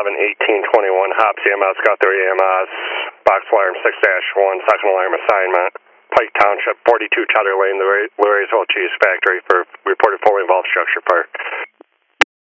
11-18-21, Hops EMS got their EMS, box alarm 6-1, second alarm assignment, Pike Township, 42 Cheddar Lane, the Larry'sville Cheese Factory for reported fully involved structure fire.